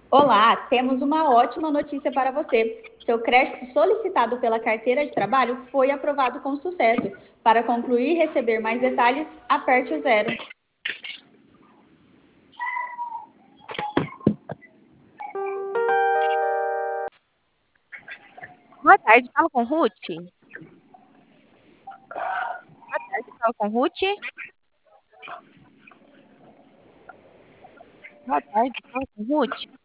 Olá, temos uma ótima notícia para você. Seu crédito solicitado pela carteira de trabalho foi aprovado com sucesso. Para concluir e receber mais detalhes, aperte o zero. Boa tarde, falo com Ruth? Falo com Ruth? Boa tarde, falo com Ruth?